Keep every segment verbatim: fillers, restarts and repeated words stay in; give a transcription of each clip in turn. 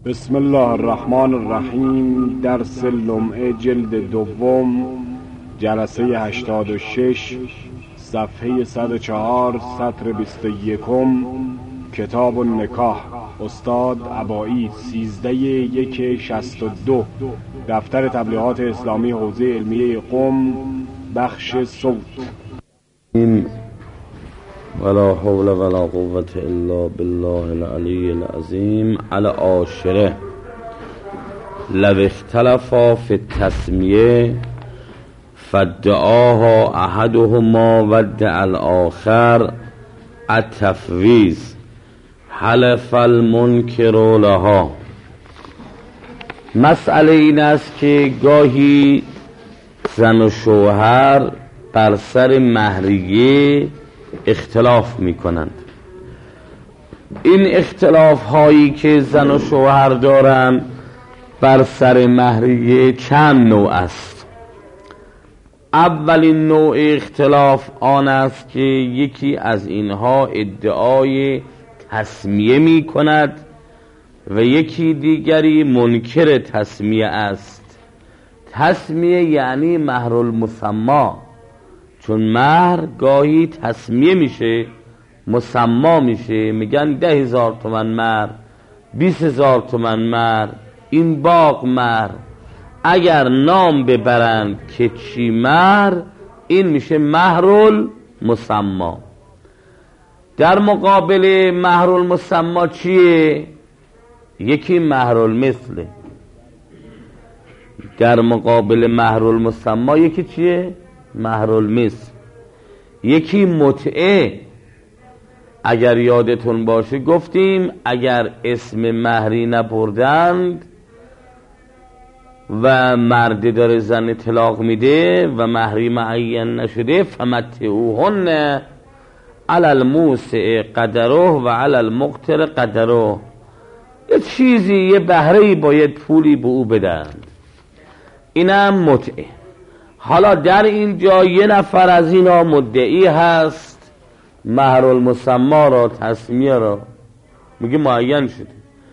بسم الله الرحمن الرحیم. درس لمعه جلد دوم، جلسه هشتاد و شش، صفحه صد و چهار، سطر بیست و یکم، کتاب النکاح، استاد عبایی، سیزده یک شصت و دو، دفتر تبلیغات اسلامی حوزه علمیه قم، بخش صوت. ولا حول ولا قوة الا بالله العلی العظیم. العاشره لو اختلفا فی التسمیه فادعاها احدهما ودع الاخر التفویض حلف المنکر لها. مسئله این است که گاهی زن و شوهر بر سر مهریه اختلاف می کنند. این اختلاف هایی که زن و شوهر دارند بر سر مهریه چند نوع است. اولین نوع اختلاف آن است که یکی از اینها ادعای تسمیه می کند و یکی دیگری منکر تسمیه است. تسمیه یعنی مهر المسمی، چون مهر گاهی تسمیه میشه، مسما میشه، میگن ده هزار تومن مهر، بیس هزار تومن مهر، این باغ مهر. اگر نام ببرند که چی مهر، این میشه مهر المسما. در مقابل مهر المسما چیه؟ یکی مهر المثل. در مقابل مهر المسما یکی چیه؟ مهر المثل. یکی متعه. اگر یادتون باشه گفتیم اگر اسم مهری نبردند و مرد داره زن طلاق میده و مهری معین نشده، فمتعوهن علی الموسع قدره و علی المقتر قدره، یه چیزی، یه بهره‌ای باید پولی به او بدند. اینم متعه. حالا در اینجا یه نفر از اینا مدعی هست مهر المسما را، تسمیه را، میگه معین شده.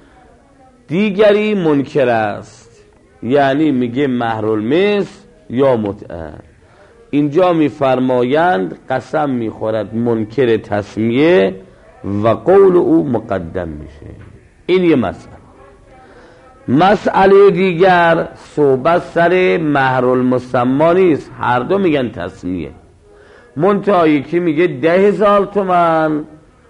دیگری منکر است، یعنی میگه مهر المثل یا متعه. اینجا میفرمایند قسم میخورد منکر تسمیه و قول او مقدم میشه. این یه مسئله. مسئله دیگر صحبت سر مهر المسما نیست، هر دو میگن تسمیه. منتها یکی میگه ده هزار تومن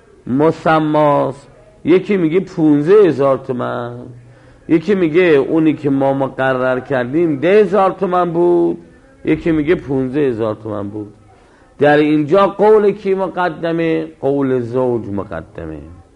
مسماست، یکی میگه پونزه هزار تومن، یکی میگه اونی که ما مقرر کردیم ده هزار تومن بود، یکی میگه پونزه هزار تومن بود. در اینجا قول کی مقدمه؟ قول زوج مقدمه.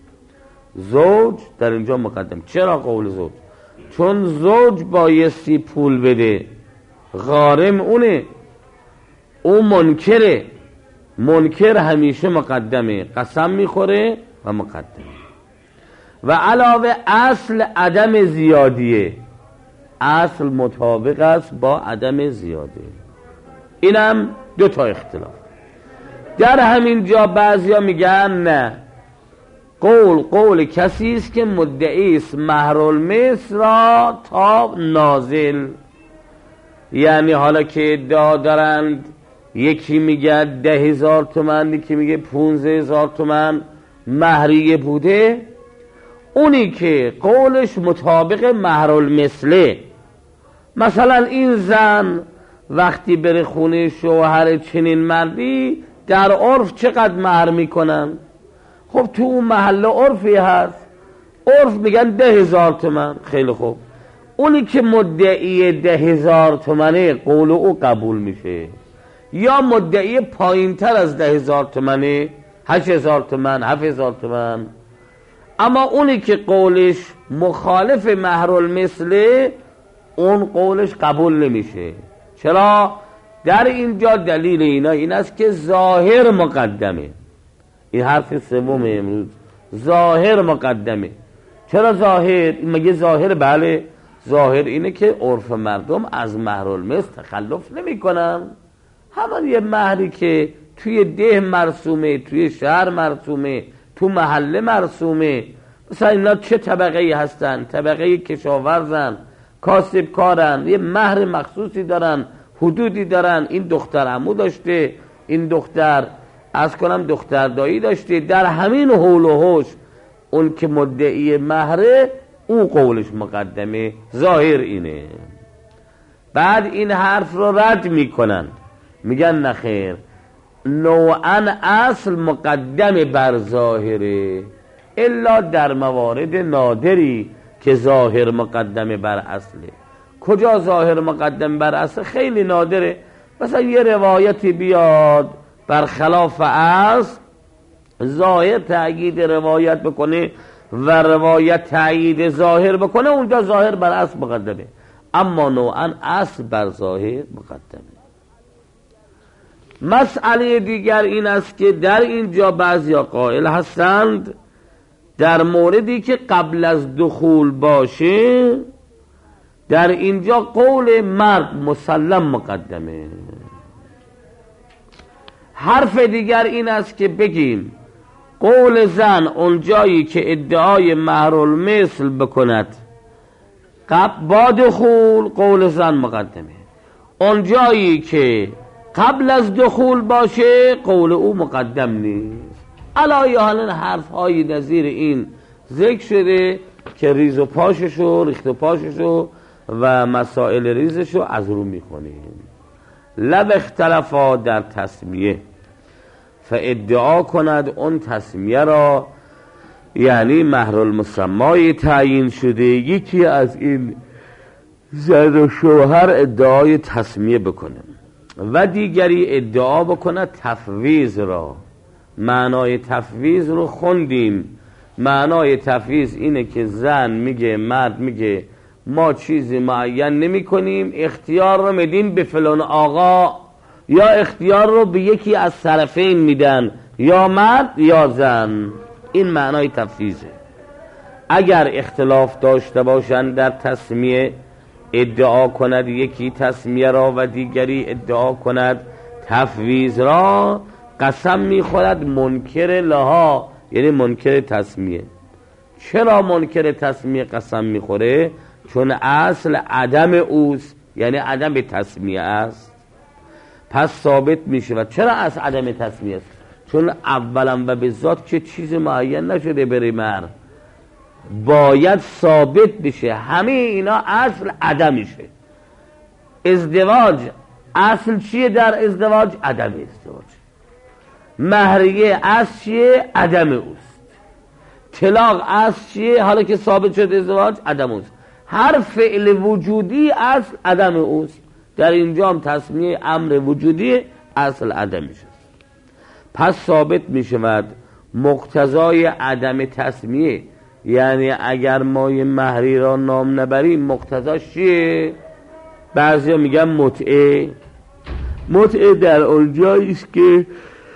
زوج در اینجا مقدم. چرا قول زوج؟ چون زوج بایستی پول بده، غارم اونه، او منکره. منکر همیشه مقدمه، قسم میخوره و مقدمه. و علاوه اصل عدم زیادیه، اصل مطابق است با عدم زیاده. اینم دو تا اختلاف. در همین جا بعضیا میگن نه، قول قول کسی است که مدعی است مهر المثل را تا نازل. یعنی حالا که ادعا دارند یکی میگه ده هزار تومن، یکی میگه پونزه هزار تومن مهریه بوده، اونی که قولش مطابق مهر المثله، مثلا این زن وقتی بره خونه شوهر چنین مردی در عرف چقدر مهر میکنن؟ خب تو اون محله عرفی هست، عرف میگن ده هزار تومن. خیلی خوب، اونی که مدعی ده هزار تومنه قول او قبول میشه. یا مدعی پایین تر از ده هزار تومنه، هشت هزار تومن، هفت هزار تومن. اما اونی که قولش مخالف مهر المثله، اون قولش قبول نمیشه. چرا؟ در اینجا دلیل اینا این است که ظاهر مقدمه. این حرف سوم امروز، ظاهر مقدمه. چرا ظاهر؟ مگه ظاهر؟ بله، ظاهر اینه که عرف مردم از مهر المثل تخلف نمی کنن. همان یه مهری که توی ده مرسومه، توی شهر مرسومه، تو محله مرسومه، مثلا اینا چه طبقه ای هستن؟ طبقه کشاورزن، کاسبکارن، یه مهر مخصوصی دارن، حدودی دارن. این دختر عمو داشته، این دختر از کنم دختر دایی داشته. در همین حول و حوش اون که مدعی مهره او قولش مقدمه، ظاهر اینه. بعد این حرف رو رد میکنن، میگن نخیر، نوعا اصل مقدم بر ظاهره، الا در موارد نادری که ظاهر مقدم بر اصله. کجا ظاهر مقدم بر اصل؟ خیلی نادره. مثلا یه روایتی بیاد برخلاف اصل، ظاهر تأیید روایت بکنه و روایت تأیید ظاهر بکنه، اونجا ظاهر بر اصل مقدمه، اما نوعا اصل بر ظاهر مقدمه. مسئله دیگر این است که در اینجا بعضیا قائل هستند در موردی که قبل از دخول باشه، در اینجا قول مرد مسلم مقدمه. حرف دیگر این است که بگیم قول زن اونجایی که ادعای مهر المثل بکند قبل با دخول، قول زن مقدمه. اونجایی که قبل از دخول باشه، قول او مقدم نیست. علایه حالا حرف های نظیر این ذکر شده که ریز و پاششو، ریخت و پاششو و مسائل ریزشو از رو میخونیم. لب اختلافا در تسمیه، فادعا کند اون تسمیه را، یعنی مهر المسمای تعیین شده، یکی از این زن و شوهر ادعای تسمیه بکنه و دیگری ادعا بکنه تفویض را. معنای تفویض رو خوندیم. معنای تفویض اینه که زن میگه، مرد میگه ما چیزی معین نمی کنیم، اختیار رو میدیم به فلان آقا، یا اختیار رو به یکی از طرفین میدن، یا مرد یا زن. این معنای تفویضه. اگر اختلاف داشته باشند در تسمیه، ادعا کند یکی تسمیه را و دیگری ادعا کند تفویض را، قسم میخورد منکر لها، یعنی منکر تسمیه. چرا منکر تسمیه قسم میخوره؟ چون اصل عدم اوست، یعنی عدم تسمیه است. پس ثابت میشه. و چرا اصل عدم تسمیه است؟ چون اولا و به ذات که چیز معین نشده بری مر، باید ثابت بشه. همه اینا اصل عدمشه. ازدواج اصل چیه در ازدواج؟ عدم ازدواج. مهریه اصل چیه؟ عدم اوست. طلاق اصل چیه؟ حالا که ثابت شد ازدواج، عدم اوست. هر فعل وجودی اصل عدم اوست. در اینجا هم تسمیه امر وجودی اصل عدمشه. پس ثابت می شود مقتضای عدم تسمیه، یعنی اگر ما یه مهری را نام نبریم مقتضاش چیه؟ بعضیا میگن متعه. متعه در اونجاییست که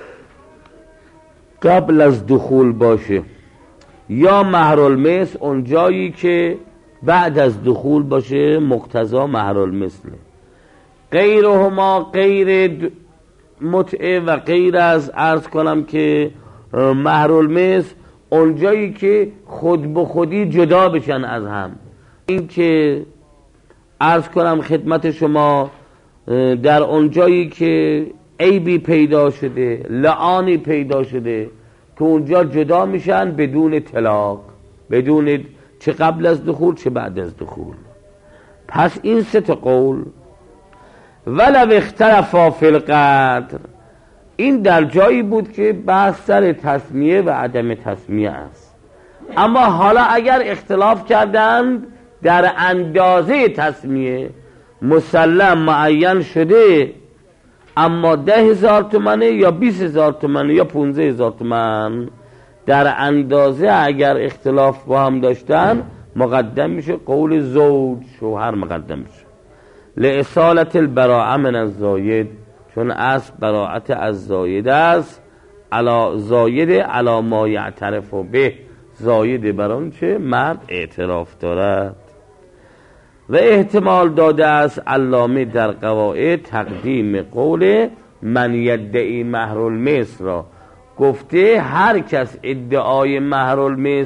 قبل از دخول باشه، یا مهر المثل اونجایی که بعد از دخول باشه، مقتضا مهر المثله. غیرهما، غیر متعه و غیر از عرض کنم که مهر المثل اونجایی که خود به خودی جدا بشن از هم. این که عرض کنم خدمت شما در اونجایی که عیبی پیدا شده، لعانی پیدا شده، که اونجا جدا میشن بدون طلاق، بدون چه قبل از دخول چه بعد از دخول. پس این سه تا قول. ولو اختلفا فی القدر، این در جایی بود که بحث سر تسمیه و عدم تسمیه است. اما حالا اگر اختلاف کردند در اندازه تسمیه، مسلم معین شده، اما ده هزار تومنه یا بیس هزار تومنه یا پونزه هزار تومن، در اندازه اگر اختلاف با هم داشتن مقدم میشه قول زوج، شوهر مقدم میشه. لإصالة البراءة من الزاید، چون اصل براعت از زاید است. علا زاید علا ما یعترف به، زاید بر آنچه مرد اعتراف دارد. و احتمال داده است علامه در قواعد تقدیم قول من یدعی مهر المثل را. گفته هر کس ادعای مهر المثل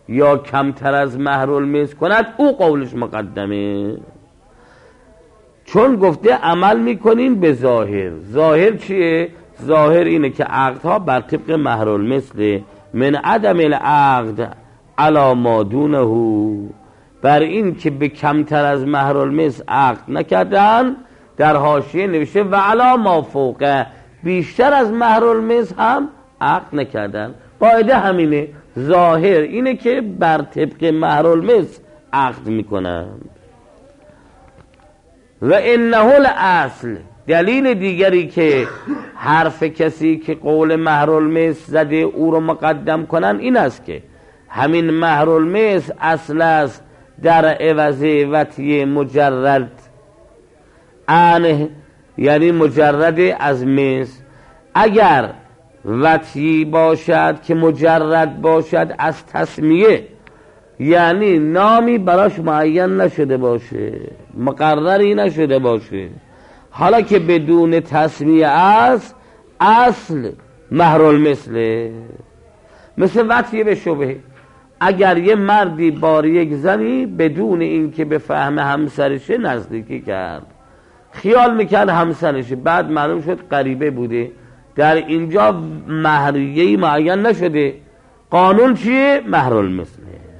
یا کمتر از مهر المس کند او قولش مقدمه. چون گفته عمل میکنیم به ظاهر. ظاهر چیه؟ ظاهر اینه که عقدها بر طبق مهر المثل، من عدم العقد علی ما دونه، بر این که به کمتر از مهر المثل عقد نکردن. در حاشیه نوشته و علی ما فوقه، بیشتر از مهر المثل هم عقد نکردن. قاعده همینه، ظاهر اینه که بر طبق مهر المثل عقد میکنن. و انه الاصل، دلیل دیگری که حرف کسی که قول مهر المثل زده او رو مقدم کنن این است که همین مهر المثل اصل است در عوض وطی مجرد عنه، یعنی مجرد از مثل. اگر وطی باشد که مجرد باشد از تسمیه، یعنی نامی براش معین نشده باشه، مقرری نشده باشه، حالا که بدون تسمیه است، اصل مهر المثل. مثل وطی به شبهه، اگر یه مردی بار یک زنی بدون این که به فهم همسرشه نزدیکی کرد، خیال میکرد همسرشه، بعد معلوم شد غریبه بوده، در اینجا مهریه‌ای معین نشده، قانون چیه؟ مهر المثل.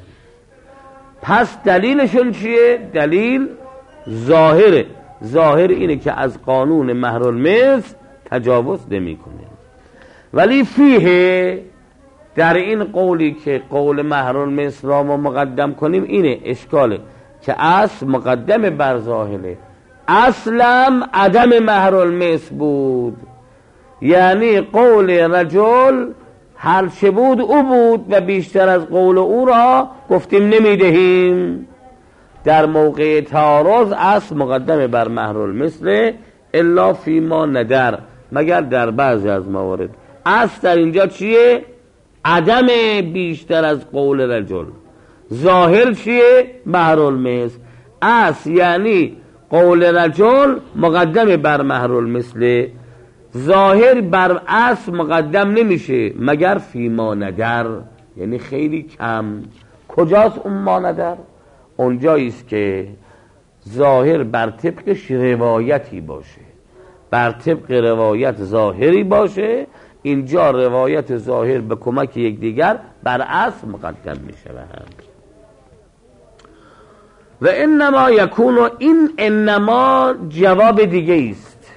پس دلیلشون چیه؟ دلیل ظاهره. ظاهر اینه که از قانون مهر المثل تجاوز نمی کنه. ولی فیه، در این قولی که قول مهر المثل را ما مقدم کنیم اینه اشکاله که اصل مقدم بر ظاهره. اصلم عدم مهر المثل بود، یعنی قول رجل هر چه بود او بود و بیشتر از قول او را گفتیم نمیدهیم. در موقع تعارض اصل مقدم بر مهر المثل الا فی ما ندر، مگر در بعضی از موارد. اصل در اینجا چیه؟ عدم بیشتر از قول رجل. ظاهر چیه؟ مهر المثل. اصل یعنی قول رجل مقدم بر مهر المثل، ظاهر بر اصل مقدم نمیشه مگر فی ما ندر، یعنی خیلی کم. کجاست اون ما ندر؟ اونجاییست که ظاهر بر طبق روایتی باشه، بر طبق روایت ظاهری باشه. اینجا روایت ظاهر به کمک یکدیگر بر اصل مقدم میشه. و انما یکون، این انما جواب دیگه است.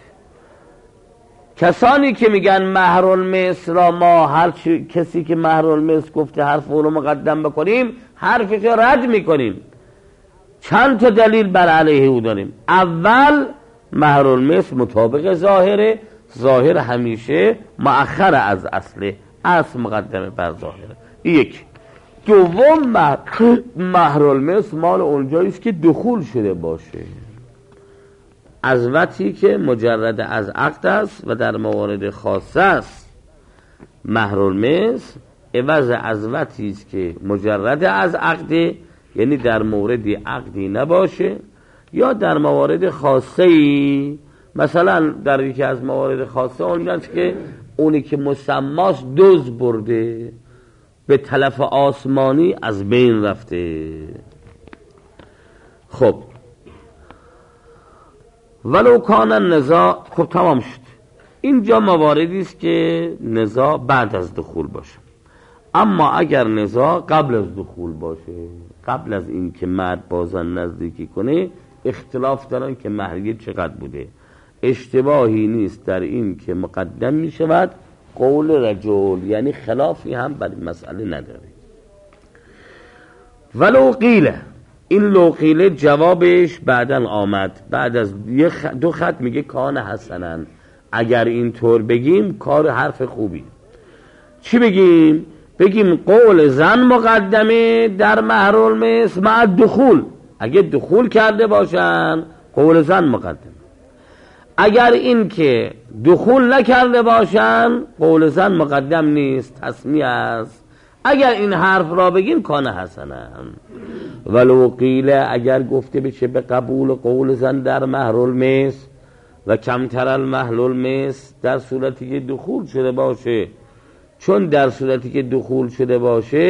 کسانی که میگن مهر المثل را ما هر چی کسی که مهر المثل گفته حرف او رو مقدم بکنیم، حرفش رو رد میکنیم. چند تا دلیل بر علیه او داریم. اول، مهر المثل مطابق ظاهره، ظاهر همیشه مؤخر از اصله، اصل مقدم بر ظاهره. یک. دوم، مهر المثل مال اونجاییست که دخول شده باشه، از وطی که مجرد از عقد است و در موارد خاصه است. مهر المثل عوض از وطی است که مجرد از عقد، یعنی در موردی عقدی نباشه، یا در موارد خاصه ای. مثلا در یکی از موارد خاصه اونجاست که اونی که مسماست دوز برده، به تلف آسمانی از بین رفته. خب ولو کان النزاع، خب تمام شد. اینجا مواردی است که نزاع بعد از دخول باشه. اما اگر نزاع قبل از دخول باشه، قبل از این که مرد با زن نزدیکی کنه، اختلاف دارن که مهریه چقدر بوده. اشتباهی نیست در این که مقدم می شود قول رجل، یعنی خلافی هم بر این مسئله نداره. ولو قیله، این لو قیله جوابش بعدن آمد، بعد از دو خط میگه کان حسنن. اگر این طور بگیم کار حرف خوبی. چی بگیم؟ بگیم قول زن مقدمه در مهر المثل مع دخول. اگه دخول کرده باشن قول زن مقدمه. اگر این که دخول نکرده باشن قول زن مقدم نیست، تسمیه است. اگر این حرف را بگیم کان حسنن. ولو قیله، اگر گفته بشه به قبول قول زن در مهر المثل و کمتر المهر المثل در صورتی که دخول شده باشه، چون در صورتی که دخول شده باشه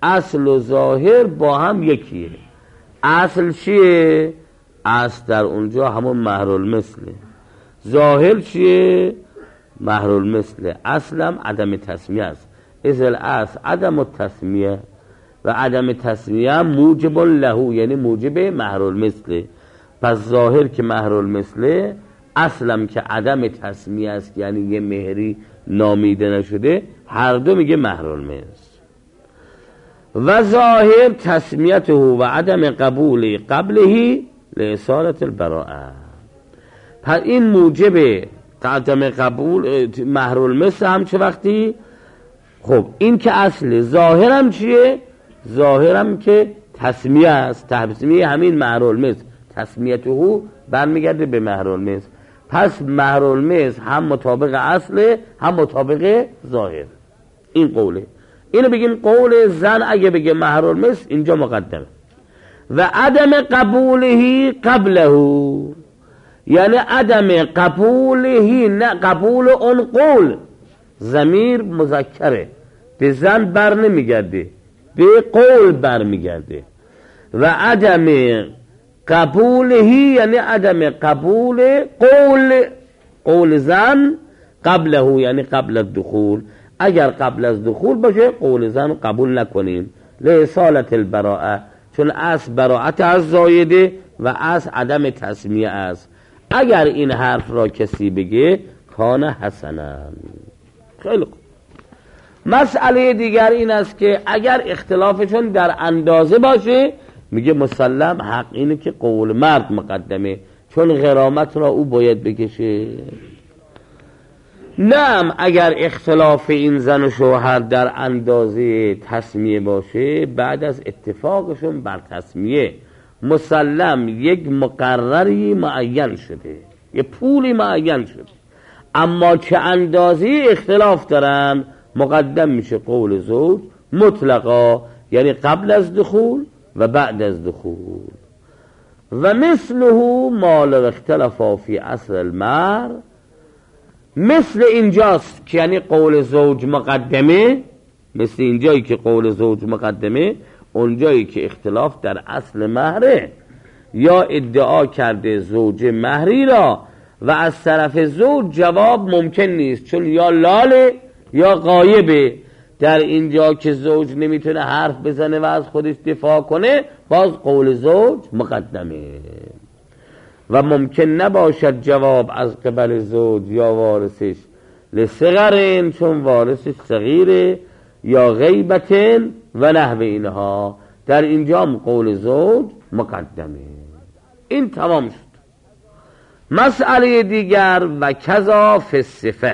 اصل و ظاهر با هم یکیه. اصل چیه؟ اصل در اونجا همون مهرالمثله. ظاهر چیه؟ مهرالمثله. اصلم عدم تسمیه است. اذ الاصل عدم التسمیه و عدم تسمیه موجب له، یعنی موجب مهرالمثله. پس ظاهر که مهرالمثله، اصلم که عدم تسمیه است، یعنی یه مهری نامیده نشده، هر دو میگه مهرالمثل. و ظاهر تسمیته و عدم قبول قبله لإصالة البراءه. پس این موجب عدم قبول مهرالمثل هم چه وقتی؟ خب این که اصل. ظاهرم چیه؟ ظاهرم که تسمیه است. تسمیه همین مهرالمثل، تسمیته برمیگرده به مهرالمثل. پس مهرالمثل هم مطابق اصله هم مطابق ظاهر. این قوله. اینو بگیم قول زن اگه بگه مهرالمثل اینجا مقدمه. و عدم قبوله قبله، یعنی عدم قبوله، نه قبول اون قول. ضمیر مذکره، به زن بر نمیگرده، به قول بر میگرده. و عدم قبوله یعنی عدم قبول قول قول زن قبله، یعنی قبل الدخول. اگر قبل از دخول باشه قول زن قبول نکنیم. لإصالة البراءه، چون اصل براءت از زایده و اصل عدم تسمیه است. اگر این حرف را کسی بگه کان حسنا. خیلی خوب. مسئله دیگر این است که اگر اختلافشون در اندازه باشه، میگه مسلم حق اینه که قول مرد مقدمه، چون غرامت را او باید بکشه. نعم اگر اختلاف این زن و شوهر در اندازه تسمیه باشه، بعد از اتفاقشون بر تسمیه مسلم یک مقرری معین شده، یک پولی معین شده، اما چه اندازه اختلاف دارن، مقدم میشه قول زوج مطلقا، یعنی قبل از دخول و بعد از دخول. و مثله ما لو اختلفا فی اصل المهر، مثل اینجاست که یعنی قول زوج مقدمه، مثل اینجایی که قول زوج مقدمه، اونجایی که اختلاف در اصل مهره، یا ادعا کرده زوج مهری را و از طرف زوج جواب ممکن نیست، چون یا لاله یا غایبه. در اینجا که زوج نمیتونه حرف بزنه و از خودش دفاع کنه، باز قول زوج مقدمه. و ممکن نباشد جواب از قبل زوج یا وارثش لصغرین، چون وارثش صغیره، یا غیبتن و نحو اینها. در اینجا قول زوج مقدمه. این تمام شد. مسئله دیگر و کذا فی الصفه.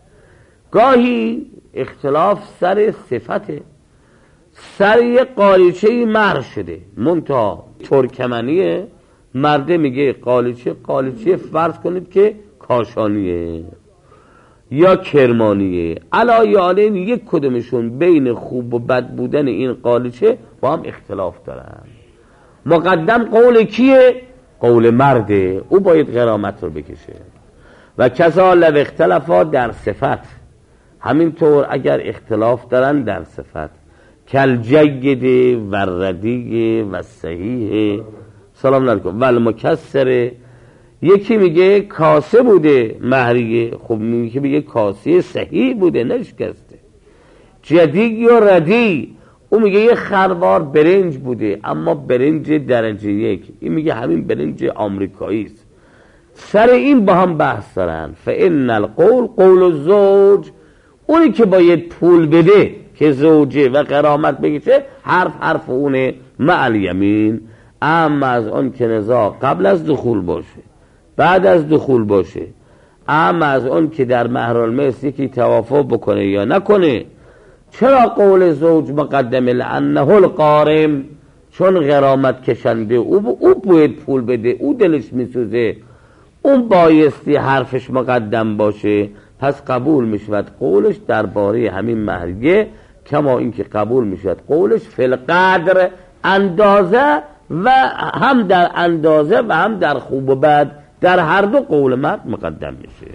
گاهی اختلاف سر صفته، سر یه قالیچه مهر شده، منتها ترکمنیه، مرده میگه قالیچه قالیچه فرض کنید که کاشانیه یا کرمانیه، علایالین یک کدومشون بین خوب و بد بودن این قالیچه با هم اختلاف دارن. مقدم قول کیه؟ قول مرده، او باید غرامت رو بکشه. و کذا لو اختلافا در صفت، همینطور اگر اختلاف دارن در صفت، کل جید و ردی و صحیح، سلام علیکم، و المکسره. یکی میگه کاسه بوده مهریه، خب میگه میگه کاسه صحیح بوده نشکسته. جدی و ردی، او میگه یه خروار برنج بوده اما برنج درجه یک، این میگه همین برنج آمریکایی است. سر این با هم بحث دارن. فان القول قول الزوج، اونی که باید پول بده که زوجه و غرامت بگیشه، حرف حرف اونه مع الیمین. اما از اون که نزاع قبل از دخول باشه بعد از دخول باشه، اما از اون که در مهرالمثل یکی توافق بکنه یا نکنه، چرا قول زوج مقدمه؟ لانه القارم، چون غرامت کشنده او او باید پول بده، او دلش میسوزه، اون بایستی حرفش مقدم باشه. پس قبول میشود قولش درباره همین مهریه، کما اینکه قبول میشود قولش فی القدر، اندازه، و هم در اندازه و هم در خوب و بد، در هر دو قول مرد مقدم میشه.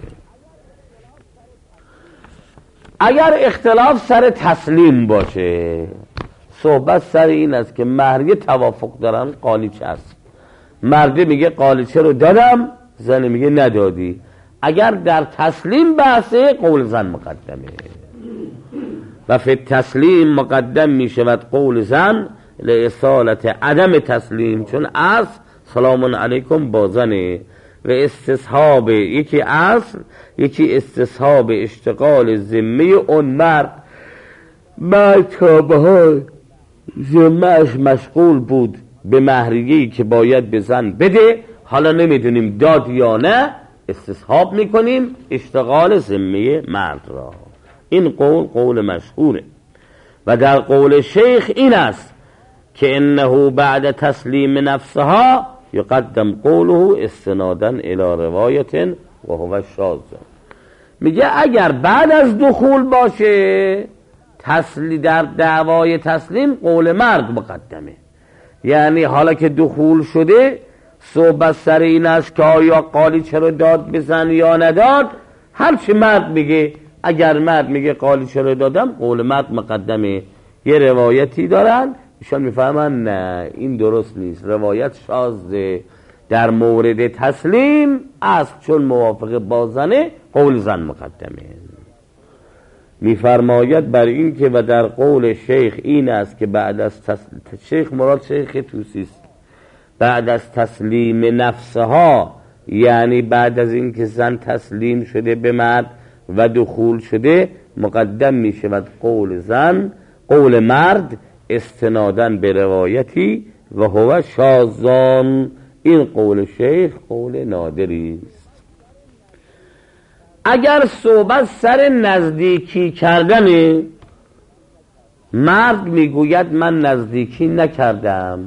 اگر اختلاف سر تسلیم باشه، صحبت سر این است که مهریه توافق دارن قالیچه است. مرده میگه قالیچه رو دادم، زن میگه ندادی. اگر در تسلیم بحثه قول زن مقدمه و فی تسلیم مقدم میشود قول زن لاصالت عدم تسلیم، چون اصل سلام علیکم با زنه و استصحاب یکی اصل یکی استصحاب اشتغال ذمه اون مرد بعد تا به حال ذمه‌اش مشغول بود به مهریه‌ای که باید به زن بده، حالا نمیدونیم داد یا نه، استصحاب میکنیم اشتغال ذمه مرد را. این قول قول مشهوره و در قول شیخ این است که انه بعد تسلیم نفسها یقدم قوله استنادا الى روایت و هو شاذ. میگه اگر بعد از دخول باشه تسلی در دعوای تسلیم قول مرد مقدمه، یعنی حالا که دخول شده صحبت سر این است که آیا قالیچه رو داد بزن یا نداد، هرچی مرد میگه. اگر مرد میگه قالیچه رو دادم قول مرد مقدمه. یه روایتی دارن ایشان میفهمن نه این درست نیست، روایت شاذه، در مورد تسلیم است چون موافق با زنه قول زن مقدمه. میفرماید بر این که و در قول شیخ این است که بعد از تسلیم، شیخ مراد شیخ توسی است، بعد از تسلیم نفسها یعنی بعد از این که زن تسلیم شده به مرد و دخول شده مقدم می شود قول زن قول مرد استنادن به روایتی و هو شاذان. این قول شیخ قول نادری است. اگر صحبت سر نزدیکی کردن، مرد میگوید من نزدیکی نکردم،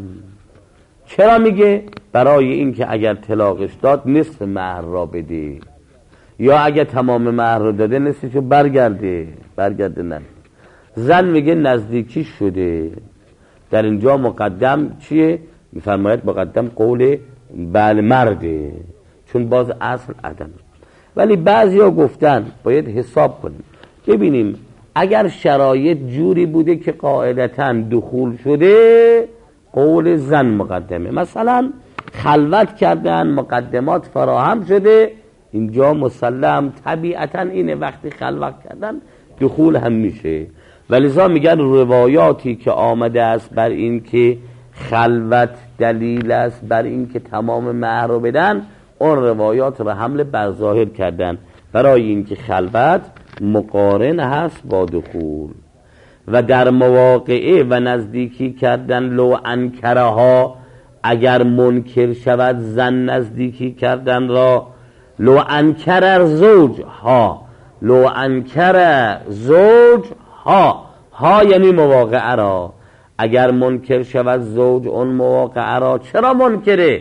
چرا میگه؟ برای اینکه اگر طلاقش داد نصف مهر را بده، یا اگر تمام مهر را داده نصفشو برگرده برگرده نه. زن میگه نزدیکی شده، در اینجا مقدم چیه؟ میفرماید مقدم قول بله مرده، چون باز اصل عدم. ولی بعضی ها گفتن باید حساب کنیم ببینیم اگر شرایط جوری بوده که قاعدتاً دخول شده قول زن مقدمه، مثلا خلوت کردن مقدمات فراهم شده، اینجا مسلم طبیعتاً اینه وقتی خلوت کردن دخول هم میشه. ولذا میگن روایاتی که آمده است بر این که خلوت دلیل است بر این که تمام مهر رو بدن، اون روایات رو حمل بر ظاهر کردن برای این که خلوت مقارن هست با دخول. و در مواقعه و نزدیکی کردن لو انکرها، اگر منکر شود زن نزدیکی کردن را، لو انکر زوج ها، لو انکر زوج ها، ها یعنی مواقعه را، اگر منکر شود زوج اون مواقعه را. چرا منکره؟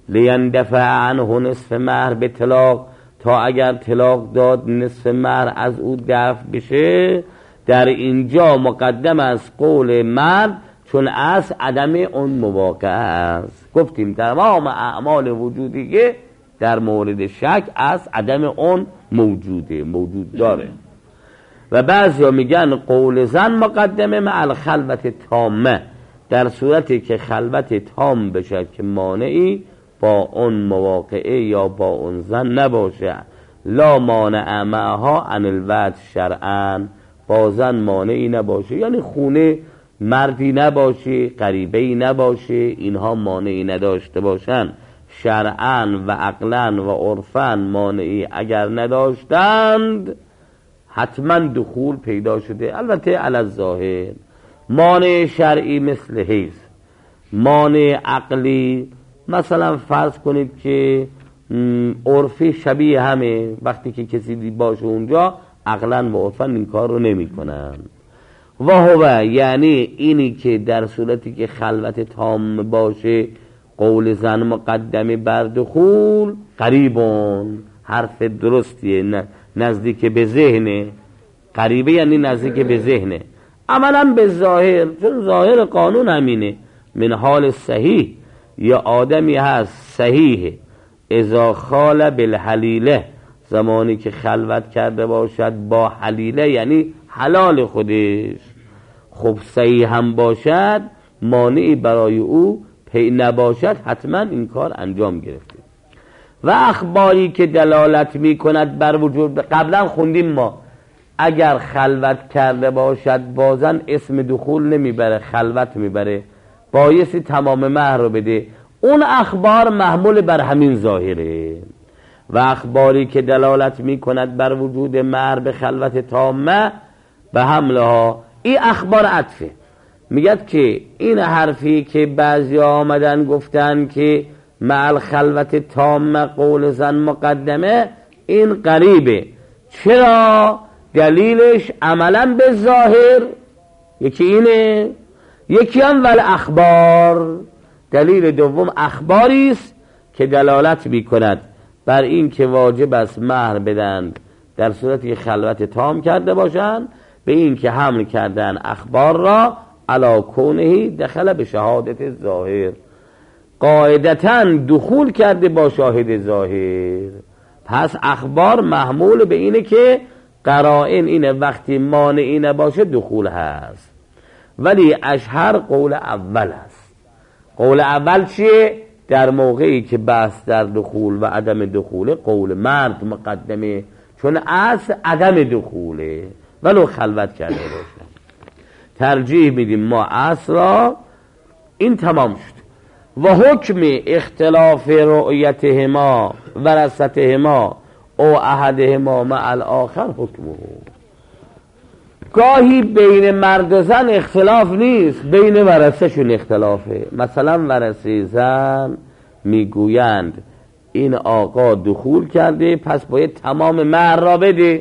لیندفع عنه نصف مهر به طلاق، تا اگر طلاق داد نصف مهر از او دفع بشه. در اینجا مقدم از قول مرد چون اصل عدم اون مواقعه است. گفتیم تمام اعمال وجودی که در مورد شک از عدم اون موجوده موجود داره. و بعضیا میگن قول زن مقدمه مع الخلوت تامه، در صورتی که خلوت تام بشه که مانعی با اون مواقعه یا با اون زن نباشه. لا مانع معها عن الوجه شرعا، با زن مانعی نباشه، یعنی خونه مردی نباشه غریبه‌ای نباشه، اینها مانعی نداشته باشن شرعا و عقلا و عرفا مانعی اگر نداشتند حتما دخول پیدا شده. البته علی الظاهر مانع شرعی مثل حیض، مانع عقلی مثلا فرض کنید که عرفی شبیه همه، وقتی که کسی دی باشه اونجا عقلا و عرفا این کار رو نمی کنن. و هو یعنی اینی که در صورتی که خلوت تام باشه قول زن مقدمه بر دخول قریبون، حرف درستیه، نزدیک به ذهنه. قریبه یعنی نزدیک به ذهنه، عملا به ظاهر، چون ظاهر قانون همینه. من حال صحیح، یا آدمی هست صحیح اذا خال بالحلیله، زمانی که خلوت کرده باشد با حلیله یعنی حلال خودش. خب صحیح هم باشد مانعی برای او پی نباشد حتما این کار انجام گرفته. و اخباری که دلالت می کند بر وجود، قبلا خوندیم ما اگر خلوت کرده باشد بازن اسم دخول نمیبره، خلوت میبره، بایستی تمام مهر رو بده. اون اخبار محمول بر همین ظاهره. و اخباری که دلالت می کند بر وجود مهر به خلوت تامه به حملها، این اخبار عطفه. میگد که این حرفی که بعضی آمدن گفتن که مع الخلوت تامه قول زن مقدمه، این غریبه. چرا؟ دلیلش عملا به ظاهر یکی اینه، یکی هم ول اخبار. دلیل دوم اخباری است که دلالت می کند بر این که واجب است مهر بدن در صورتی که خلوت تام کرده باشند، به این که حمل کردن اخبار را علی کونه دخل به شهادت ظاهر، قاعدتاً دخول کرده با شاهد ظاهر. پس اخبار محمول به اینه که قرائن اینه وقتی مانعی نباشه دخول هست. ولی اشهر قول اول است. قول اول چیه؟ در موقعی که بحث در دخول و عدم دخوله قول مرد مقدمه، چون اصل عدم دخوله ولو خلوت کرده باشه. ترجیح میدیم ما اصل را. این تمام شد. و حکم اختلاف رؤیتهما ورثتهما او احدهما مع الاخر حکمه. گاهی بین مرد و زن اختلاف نیست، بین ورثه شون اختلافه. مثلا ورثه زن میگویند این آقا دخول کرده پس باید تمام مهر را بده،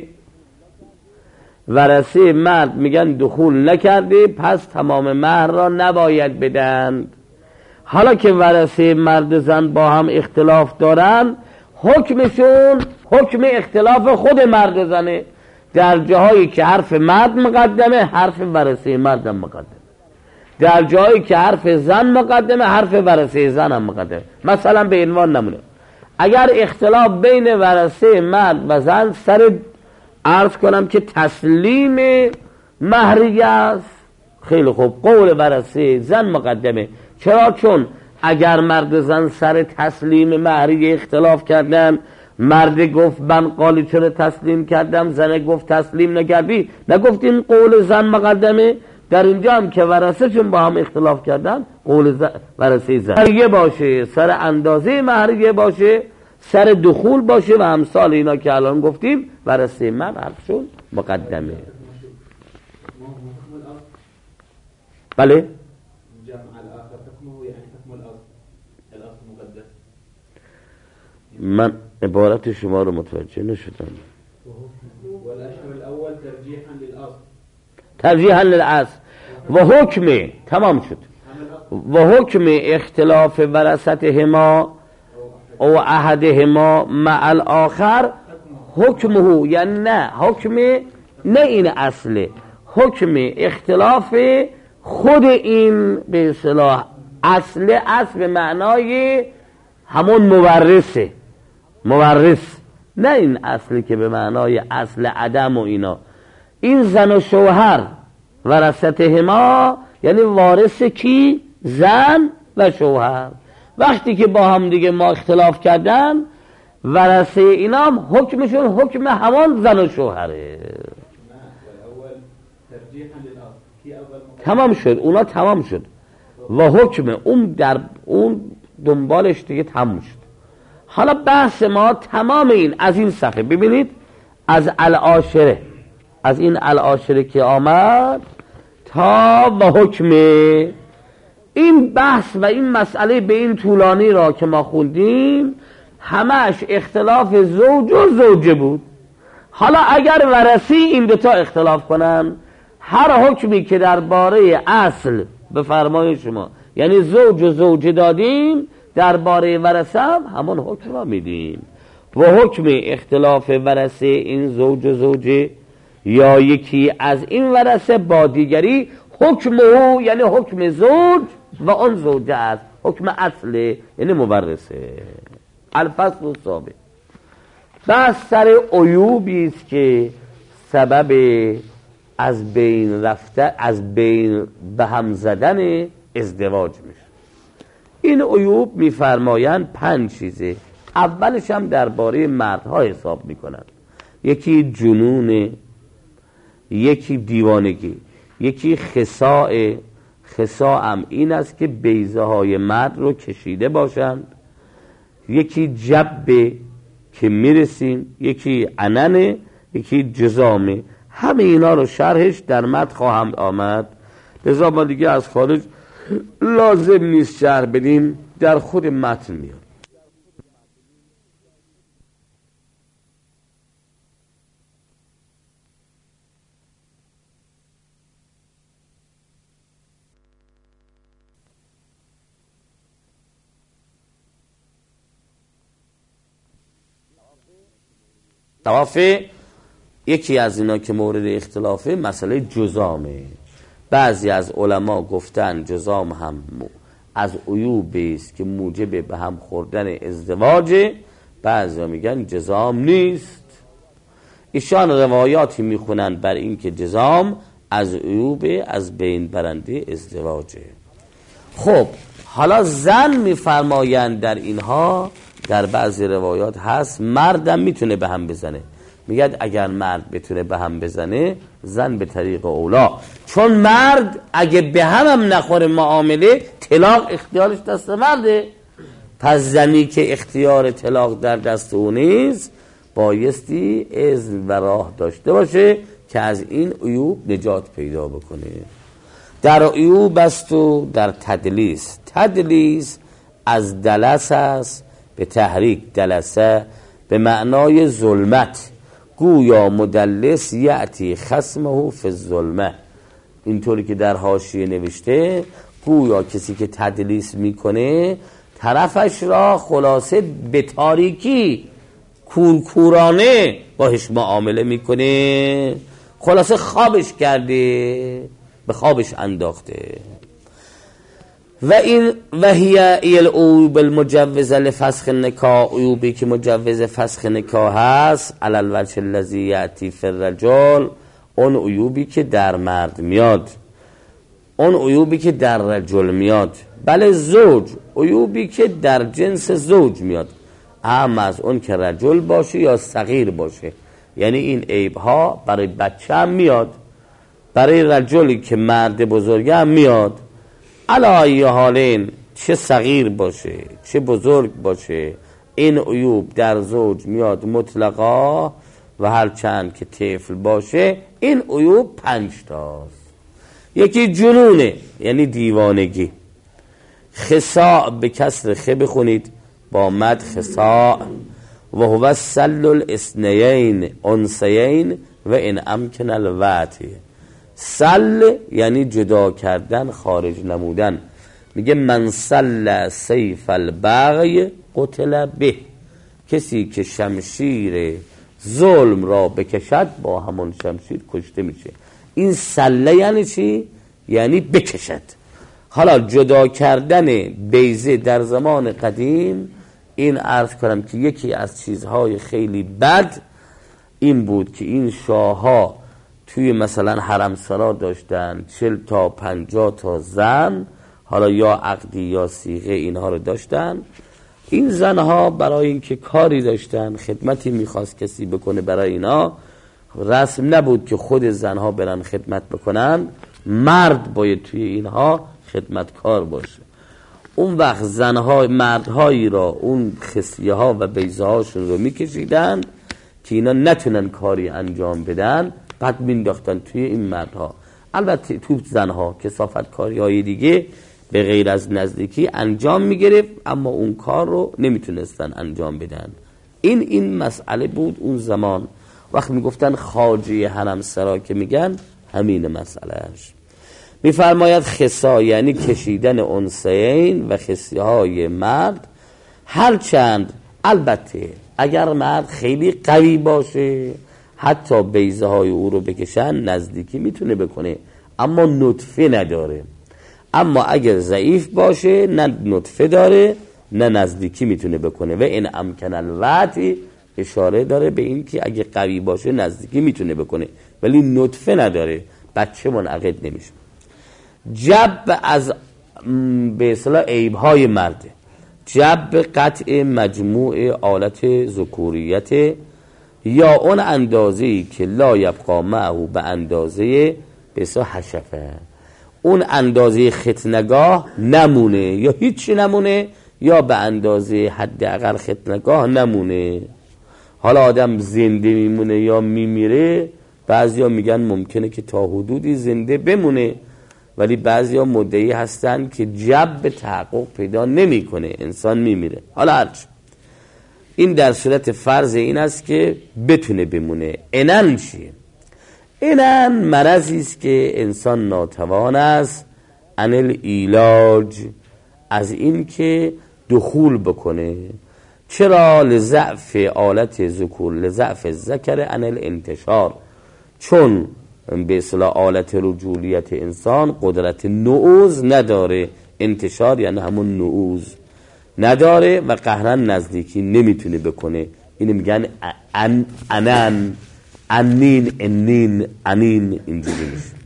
ورثه مرد میگن دخول نکرده پس تمام مهر را نباید بدن. حالا که ورثه مرد و زن با هم اختلاف دارن، حکمشون حکم اختلاف خود مرد و زنه. در جاهایی که حرف مرد مقدمه حرف ورثه مرد هم مقدمه، در جاهایی که حرف زن مقدمه حرف ورثه زن هم مقدمه. مثلا به عنوان نمونه اگر اختلاف بین ورثه مرد و زن سر عرض کنم که تسلیم مهریه است، خیلی خوب قول ورثه زن مقدمه. چرا؟ چون اگر مرد و زن سر تسلیم مهریه اختلاف کردن، مرد گفت من قالی چرا تسلیم کردم، زن گفت تسلیم نکردی، نگفت این قول زن مقدمه. در اینجا هم که ورثه چون با هم اختلاف کردن قول ورثه زن مهریه باشه، سر اندازه مهریه باشه، سر دخول باشه و همسال اینا که الان گفتیم ورثه مرد حرفشون مقدمه. بله من عبارت شما رو متوجه نشدم. والاشهر الاول ترجیحا للاصل، ترجیحا للاصل و حکم تمام شد. و حکم اختلاف ورثتهما او احدهما مع الاخر حکمه، یعنی نه حکم نه این اصله، حکم اختلاف خود این به اصطلاح اصل، اصل به معنای همون مورثه، مورث، نه این اصلی که به معنای اصل عدم و اینا. این زن و شوهر ورثتهما یعنی وارث کی؟ زن و شوهر. وقتی که با هم دیگه ما اختلاف کردن ورثه اینا هم حکمشون حکم همان زن و شوهره. تمام شد، اونا تمام شد و حکم اون در اون دنبالش دیگه تمام شد. حالا بحث ما تمام این از این صفحه ببینید، از العاشره، از این العاشره که آمد تا و حکم این بحث و این مسئله به این طولانی را که ما خوندیم همش اختلاف زوج و زوجه بود. حالا اگر ورثی این دوتا اختلاف کنن، هر حکمی که درباره اصل به فرمان شما یعنی زوج و زوجه دادیم درباره ورثه هم همون حکم را میدیم. و حکم اختلاف ورثه این زوج و زوجه یا یکی از این ورثه با دیگری حکمه یعنی حکم زوج و اون زوجه است، حکم اصله یعنی مورثه. الفصل السابع بس سر عیوبی است که سبب از بین رفته، از بین به هم زدن ازدواج میشه. این عیوب میفرمایند پنج چیزه. اولش هم درباره مردها حساب میکنن. یکی جنون، یکی دیوانگی، یکی خساء. خساء هم این است که بیضه های مرد رو کشیده باشند. یکی جبه که میرسیم، یکی عننه، یکی جزامه. همه اینا رو شرحش در متن خواهم آمد، لذا ما دیگه از خارج لازم نیست شرح بدیم، در خود متن میاد. طواف یکی از اینا که مورد اختلافه مسئله جزامه. بعضی از علما گفتن جزام هم از عیوبی است که موجب به هم خوردن ازدواجه، بعضی میگن جزام نیست. ایشان روایاتی میخونن بر این که جزام از عیوب از بین برنده ازدواجه. خب حالا زن میفرمایند در اینها در بعضی روایات هست مردم میتونه به هم بزنه. میگه اگر مرد بتونه به هم بزنه زن به طریق اولا، چون مرد اگه به هم هم نخوره معامله طلاق اختیارش دست مرده. پس زنی که اختیار طلاق در دست او نیست بایستی اذن و راه داشته باشه که از این عیوب نجات پیدا بکنه. در عیوب است و در تدلیس. تدلیس از دلس است، به تحریک دلسه، به معنای ظلمت. گویا مدلس یعتی خصمه فی الظلمه، اینطوری که در حاشیه نوشته گویا کسی که تدلیس میکنه طرفش را خلاصه به تاریکی کورکورانه باش معامله میکنه، خلاصه خوابش کرده، به خوابش انداخته. و این وهی العیوب المجوزه لفسخ النکاح، عیوبی که مجوز فسخ نکاح هست، علی الوجه الذی یأتی فی الرجل، اون عیوبی که در مرد میاد، اون عیوبی که در رجل میاد. بله زوج، عیوبی که در جنس زوج میاد، اهم از اون که رجل باشه یا صغیر باشه. یعنی این عیبها برای بچه هم میاد، برای رجلی که مرد بزرگه هم میاد. علی حالین، چه صغیر باشه چه بزرگ باشه، این عیوب در زوج میاد مطلقا، و هر چند که طفل باشه این عیوب پنج تاست. یکی جنونه یعنی دیوانگی. خساء به کسر خ بخونید، با مد خساء. و هو سل الاثنین انثیین و ان امکن الوعتی. سل یعنی جدا کردن، خارج نمودن. میگه من سل سیف البغی قتل به، کسی که شمشیر ظلم را بکشد با همون شمشیر کشته میشه. این سله یعنی چی؟ یعنی بکشد. حالا جدا کردن بیضه در زمان قدیم، این عرض کنم که یکی از چیزهای خیلی بد این بود که این شاهها توی مثلا حرمسرا داشتن چل تا پنجاه تا زن، حالا یا عقدی یا صیغه اینها رو داشتن. این زنها برای اینکه کاری داشتن، خدمتی میخواست کسی بکنه برای اینا، رسم نبود که خود زنها برن خدمت بکنن، مرد باید توی اینها خدمتکار باشه. اون وقت زنها مردهایی را اون خصیه ها و بیضه هاشون رو میکشیدن که اینا نتونن کاری انجام بدن، بعد مینداختن توی این مردها. البته تو زنها کثافت کاری های دیگه به غیر از نزدیکی انجام میگرفت، اما اون کار رو نمیتونستن انجام بدن. این این مسئله بود اون زمان. وقت میگفتن خواجه حرمسرا که میگن همین مسئلهش. میفرماید خصا یعنی کشیدن انثیین و خصیه های مرد، هرچند البته اگر مرد خیلی قوی باشه حتی بیضه های او رو بکشن نزدیکی میتونه بکنه، اما نطفه نداره. اما اگر ضعیف باشه نه نطفه داره نه نزدیکی میتونه بکنه. و این امکن الوعتی اشاره داره به این که اگه قوی باشه نزدیکی میتونه بکنه، ولی نطفه نداره بچه منعقد نمیشه. جب از به اصطلاح عیب‌های مرده، جب قطع مجموع آلت ذکوریت یا اون اندازه‌ای که لا یبقا معه به اندازه به اصطلاح حشفه، اون اندازه ختنگاه نمونه یا هیچی نمونه یا به اندازه حداقل ختنگاه نمونه. حالا آدم زنده میمونه یا میمیره، بعضیا میگن ممکنه که تا حدودی زنده بمونه، ولی بعضیا مدعی هستن که جب به تحقق پیدا نمیکنه، انسان میمیره. حالا هرچی، این در صورت فرض این است که بتونه بمونه. انن چیه؟ انن مرضی است که انسان ناتوان است عن العلاج، از این که دخول بکنه. چرا؟ لضعف آلت ذکور، لضعف ذکر عن الانتشار، چون به اصطلاح آلت رجولیت انسان قدرت نعوذ نداره. انتشار یعنی همون نعوذ نداره و قهرا نزدیکی نمیتونه بکنه. اینو میگن ان انن انین انین انین، اینجوری میشه.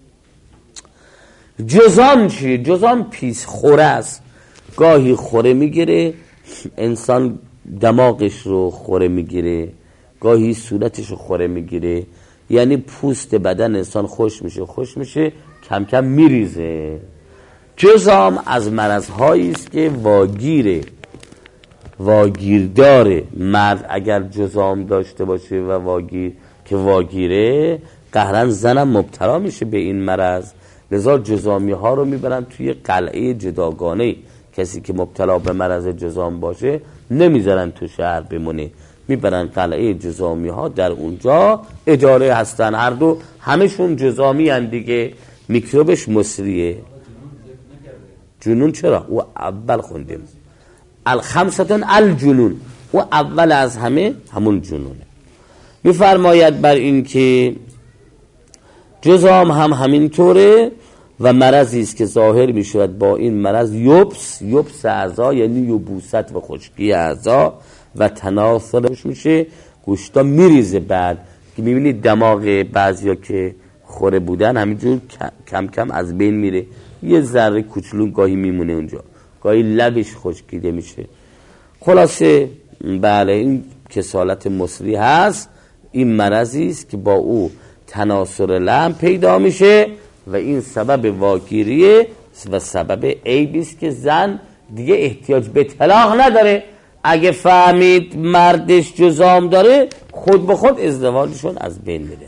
جزام چیه؟ جزام پیس خوره است. گاهی خوره میگیره انسان، دماغش رو خوره میگیره، گاهی صورتش رو خوره میگیره، یعنی پوست بدن انسان خوش میشه خوش میشه کم کم میریزه. جزام از مرضهایی است که واگیره، واگیر داره. مرد اگر جزام داشته باشه و واگیر که واگیره، قهرن زنم مبتلا میشه به این مرض. لذا جزامی ها رو میبرن توی قلعه جداگانه. کسی که مبتلا به مرض جزام باشه نمیذارن تو شهر بمونه، میبرن قلعه جزامی ها، در اونجا اداره هستن. هر دو همشون جزامی هن دیگه، میکروبش مصریه. جنون چرا؟ او اول خوندیم الخمسطن الجنون، او اول از همه همون جنونه. میفرماید بر این که جزام هم همین طوره و مرضی است که ظاهر می شود با این مرض یبس، یبس اعضا یعنی یبوست و خشکی اعضا و تناسلش میشه، گوشتا میریزه. بعد که میبینید دماغ بعضیا که خوره بودن همینجور کم کم از بین میره، یه ذره کوچولو گاهی میمونه اونجا، گاهی لبش خشکیده میشه. خلاصه بله این کسالت مصری هست. این مرضی است که با او تناسل لحم پیدا میشه و این سبب واگیریه و سبب عیبی است که زن دیگه احتیاج به طلاق نداره. اگه فهمید مردش جزام داره، خود به خود ازدواجشون از بین میره.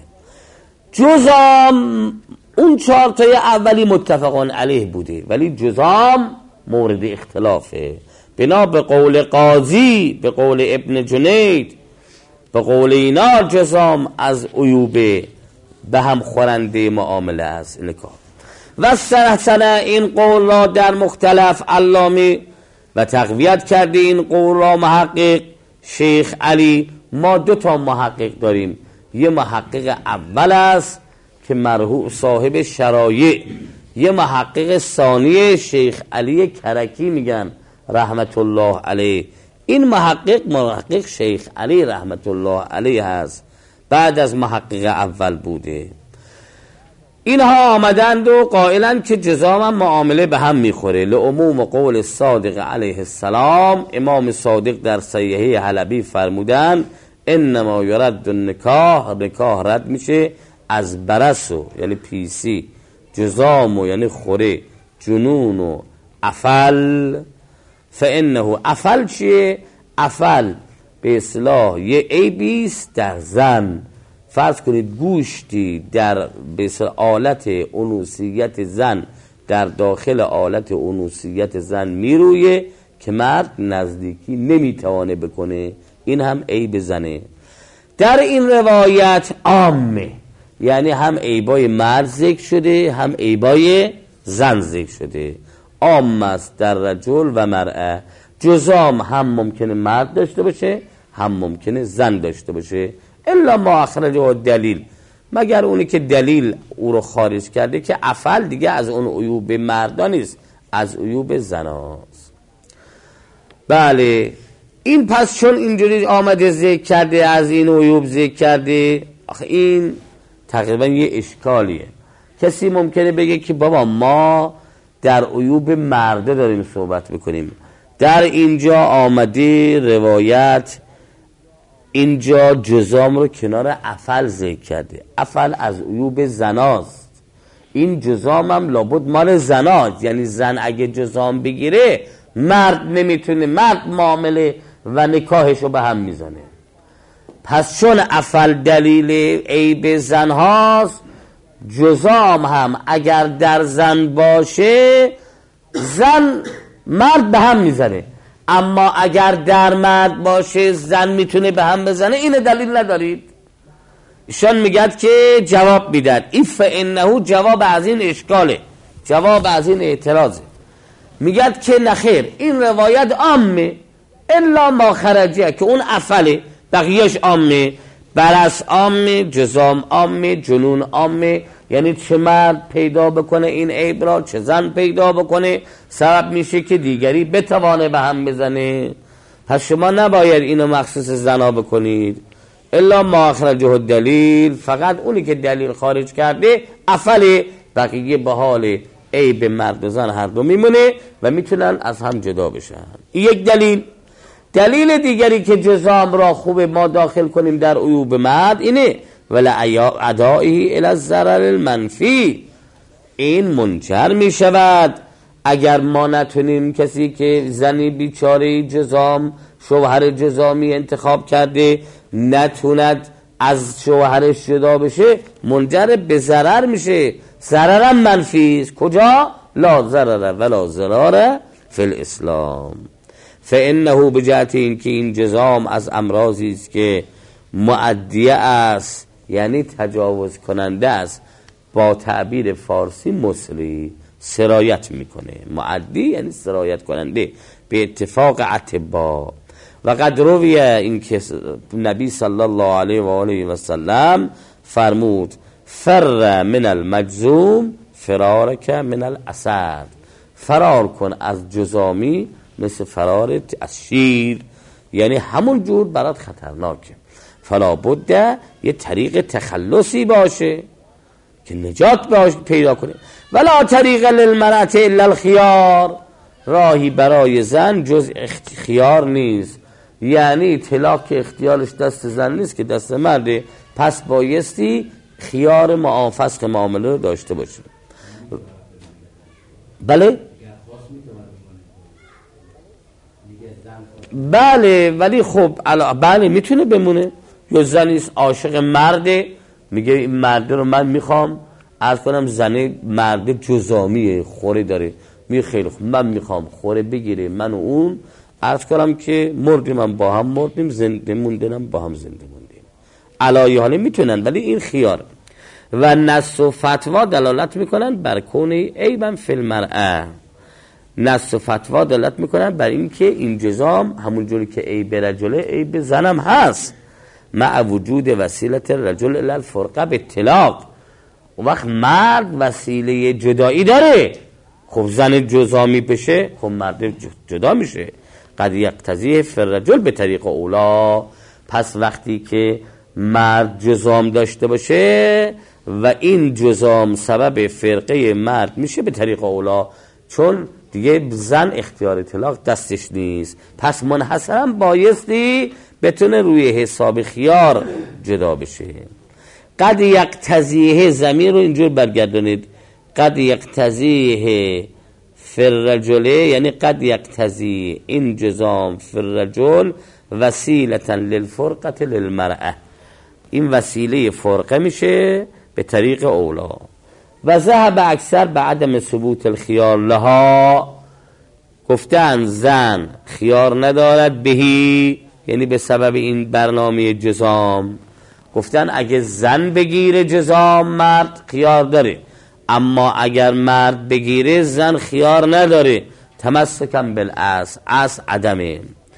جزام اون چهار تای اولی متفقان علیه بوده، ولی جزام مورد اختلافه. بنا به قول قاضی، به قول ابن جنید، به قول اینا جزام از عیوبه به هم خورنده معامله است. نکاح و سنه این قول را در مختلف علامه و تقویت کرده این قول را محقق شیخ علی. ما دو تا محقق داریم، یه محقق اول است که مرحوم صاحب شرایع، یه محقق ثانی شیخ علی کرکی میگن رحمت الله علیه. این محقق محقق شیخ علی رحمت الله علیه هست، بعد از محقق اول بوده. اینها آمدند و قائلند که جزام هم معامله به هم میخوره. لعموم قول صادق علیه السلام، امام صادق در صحیحه حلبی فرمودن انما یرد النکاح، نکاح رد میشه از برس و یعنی پیسی، جزام و یعنی خوره، جنون و افل. فانه افل چیه؟ افل به اصطلاح یه عیبیست در زن. فرض کنید گوشتی در به اصطلاح آلت انوثیت زن، در داخل آلت انوثیت زن میرویه که مرد نزدیکی نمیتوانه بکنه، این هم عیب زنه. در این روایت عامه، یعنی هم عیبای مرد ذکر شده هم عیبای زن ذکر شده. عام است در رجل و مرأه. جزام هم ممکنه مرد داشته باشه هم ممکنه زن داشته باشه، الا ما اخرجه دلیل، مگر اونی که دلیل او رو خارج کرده که افعل دیگه از اون عیوب مردان نیست، از عیوب زناست. بله این پس چون اینجوری آمده ذکر کرده، از این عیوب ذکر کرده، آخه این تقریبا یه اشکالیه. کسی ممکنه بگه که بابا ما در عیوب مرده داریم صحبت بکنیم، در اینجا آمده روایت اینجا جزام رو کنار افعل ذکر کرده. افعل از عیوب زناست، این جزام هم لابد مال زناست، یعنی زن اگه جزام بگیره مرد نمیتونه، مرد معامله و نکاحشو به هم میزنه. پس چون افعل دلیل عیب زن هاست، جزام هم اگر در زن باشه زن مرد به هم میزنه، اما اگر در مرد باشه زن میتونه به هم بزنه. این دلیل ندارید. ایشان میگد که جواب میداد این فانه جواب از این اشکاله، جواب از این اعتراضه. میگد که نخیر، این روایت عامه الا ما خرجه، که اون افعله بقیهش عامه، برس عامه، جزام عامه، جنون عامه، یعنی چه مرد پیدا بکنه این عیب را چه زن پیدا بکنه سبب میشه که دیگری بتوانه به هم بزنه. پس شما نباید اینو مخصوص زنا بکنید. الا ما اخرجه الدلیل، فقط اونی که دلیل خارج کرده افعله، بقیه به حال عیب مرد و زن هر دو میمونه و میتونن از هم جدا بشن. این یک دلیل. دلیل دیگری که جزام را خوب ما داخل کنیم در عیوب مرد اینه ولا ادائه الی الضرر المنفی، این منجر می شود اگر ما نتونیم، کسی که زنی بیچاره جزام شوهر جزامی انتخاب کرده نتوند از شوهرش جدا بشه، منجر به ضرر میشه. ضررم منفی است. کجا؟ لا ضرر ولا ضرار فی الاسلام. فانه بجهت این که این جزام از امراضی است که معدیه است، یعنی تجاوز کننده است، با تعبیر فارسی مسری سرایت میکنه. معدی یعنی سرایت کننده به اتفاق اطباء. و قد رویه این که نبی صلی الله علیه و آله و سلم فرمود فر من المجزوم فرارک من الاسد، فرار کن از جزامی مثل فرارت از شیر، یعنی همون جور برات خطرناکه. فلا بده یه طریق تخلصی باشه که نجات باشه پیدا کنه. ولا طریق للمرأة الا الخيار، راهی برای زن جز خیار نیست، یعنی طلاق که اختیارش دست زن نیست که دست مرده، پس بایستی خیار معافسق معامله رو داشته باشه. بله بله ولی خب بله میتونه بمونه. یا زنیست عاشق مرده، میگه این مرده رو من میخوام، عرض کنم زنه مرده جزامیه، خوره داره، میگه خیلی خوب من میخوام خوره بگیره من و اون، عرض کنم که مردیم هم با هم مردیم، زنده موندنم با هم زنده موندیم. علایه حاله میتونن، ولی این خیار. و نص و فتوا دلالت میکنن بر کونه عیبا فی المرأة، نص و فتوا دلالت میکنن بر این که این جزام همون جوری که عیب رجله عیب زنم هست، مع وجود وسیله رجل الی الفرقه به طلاق. اون وقت مرد وسیله جدایی داره، خب زن جزامی بشه خب مرد جدا میشه. قد یقتضی فی الرجل به طریق اولا، پس وقتی که مرد جزام داشته باشه و این جزام سبب فرقه مرد میشه به طریق اولا، چون دیگه زن اختیار طلاق دستش نیست، پس منحصرا بایستی بتونه روی حساب خیار جدا بشه. قد یقتضیه ضمیر رو اینجور برگردونید، قد یقتضیه فی الرجل، یعنی قد یقتضی این جزام فی الرجل وسیلة للفرقة للمرأة، این وسیله فرقه میشه به طریق اولا. و ذهب اکثر به عدم ثبوت الخیار لها، گفتن زن خیار ندارد بهی، یعنی به سبب این برنامه جزام. گفتن اگه زن بگیره جزام مرد خیار داره، اما اگر مرد بگیره زن خیار نداره. تمسکم بالاصل، اصل عدمه.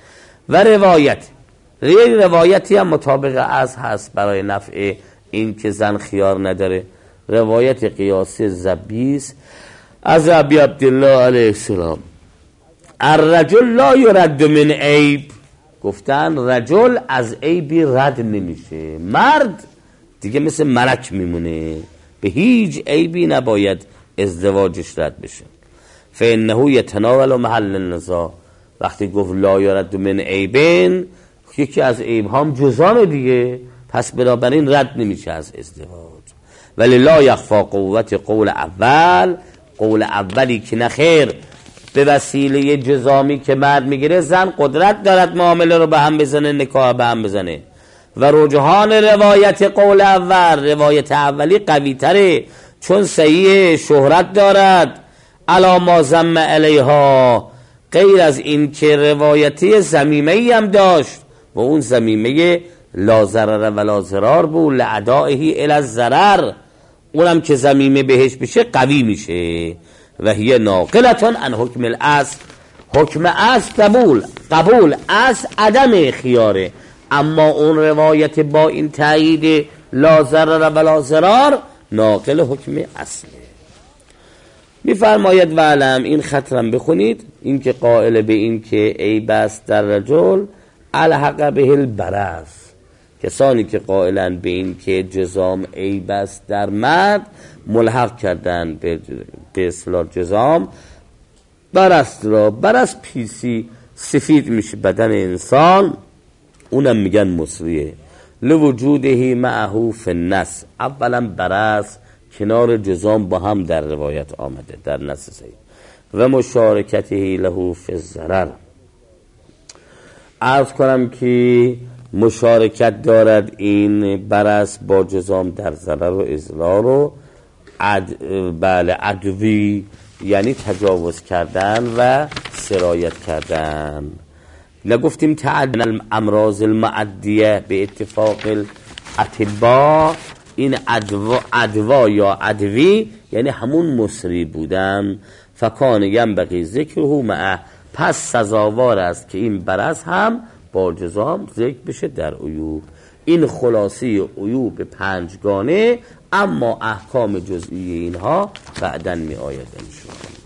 و روایت غیر روایتی هم مطابق اصل هست برای نفع این که زن خیار نداره. روایت قیاسی زبیس از ابی عبدالله علیه السلام، الرجل لا یرد من عیب، گفتن رجل از عیبی رد نمیشه، مرد دیگه مثل ملک میمونه، به هیچ عیبی نباید ازدواجش رد بشه. فانه یتناول محل النزاع، وقتی گفت لا یرد من عیبین، یکی از عیب هم جزام دیگه، پس بنابراین رد نمیشه از ازدواج. ولی لا یخفا قوت قول اول، قول اولی که نخیر به وسیله جزامی که مرد میگیره زن قدرت دارد معامله رو به هم بزنه، نکاح به هم بزنه. و رجحان روایت قول اول، روایت اولی قوی تره، چون صحیح شهرت دارد علا ما زم علیها، غیر از این که روایتی زمیمه‌ای هم داشت و اون زمیمه لا ضرر ولا ضرار بود، لعدائه الی الضرر، اونم که زمیمه بهش بشه قوی میشه. و هی ناقلتون عن حکم الاصل، حکم اصل قبول، قبول اصل عدم خیاره، اما اون روایت با این تایید لا ضرر ولا ضرار ناقل حکم اصله. میفرماید وعلم، این خطرم بخونید، این که قائل به این که عیب است در رجل الحق به البرص، کسانی که قائلن به این که جزام عیب است در مرد ملحق کردن به به اصطلاح جزام برص را. برص پیسی سفید میشه بدن انسان، اونم میگن مصریه. لوجوده معه فی النص، اولا برص کنار جزام با هم در روایت آمده در نص صحیح. و مشارکته له فی الضرر، عرض کنم که مشارکت دارد این برص با جزام در ضرر و اضرار و عد... بله عدوی، یعنی تجاوز کردن و سرایت کردن. نگفتیم تعدن الامراض المعدیه به اتفاق الاطباء، این عدوا, عدوا یا عدوی یعنی همون مصری بودن. فکان ینبغی ذکره معه، پس سزاوار است که این برص هم با جزام ذکر بشه در عیوب. این خلاصه عیوب پنجگانه، اما احکام جزئی اینها بعداً می آید انشاءالله.